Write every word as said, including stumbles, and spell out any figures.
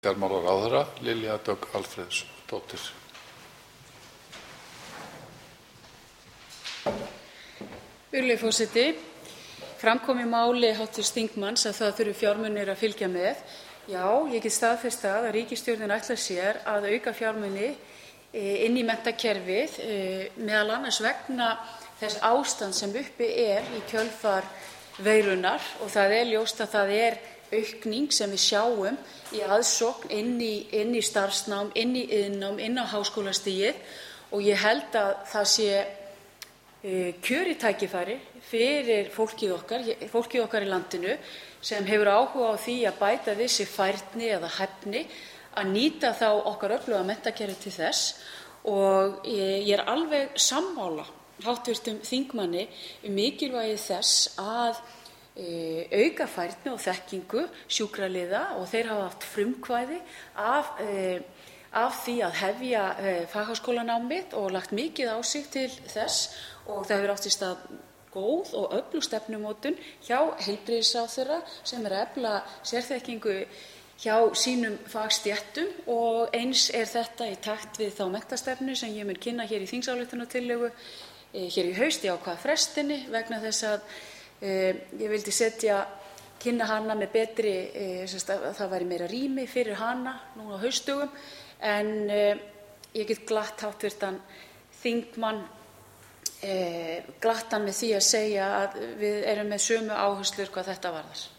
fjármálaráðherra Lilja Dögg Alfreðsdóttir. Virðulegi forseti, fram kom í máli háttvirts þingmanns að það þurfi fjármunir að fylgja með. Já, ég get staðfest það að ríkisstjórnin ætlar sér að auka fjármuni inn í menntakerfið, meðal annars vegna þess ástands sem uppi er í kjölfar veirunnar, og það er ljóst að það er aukning sem við sjáum í aðsókn inn í, inn í starfsnám, inn í iðnnám, inn á háskólastigið, og ég held að það sé kjörið tækifæri fyrir fólkið okkar, fólkið okkar í landinu sem hefur áhuga á því að bæta við sig færni eða hæfni, að nýta þá okkar öfluga menntakerfi til þess. Og ég er alveg sammála háttvirtum þingmanni um mikilvægi þess að auka færni og þekkingu sjúkraliða, og þeir hafa haft frumkvæði af, af því að hefja fagháskólanámið og lagt mikið á sig til þess, og það hefur átt sér stað góð og öflug stefnumótun hjá heilbrigðisráðherra sem er að efla sérþekkingu hjá sínum fagstéttum, og eins er þetta í takt við þá menntastefnu sem ég mun kynna hér í þingsályktunartillögu hér í haust. Ég ákvað frestinni vegna þess að e, ég vildi setja kynna hana með betri, e, að það væri meira rými fyrir hana núna á haustdögum, en e, ég get glatt háttvirtan þingmann e, glatt hann með því að segja að við erum með sömu áherslur hvað þetta varðar.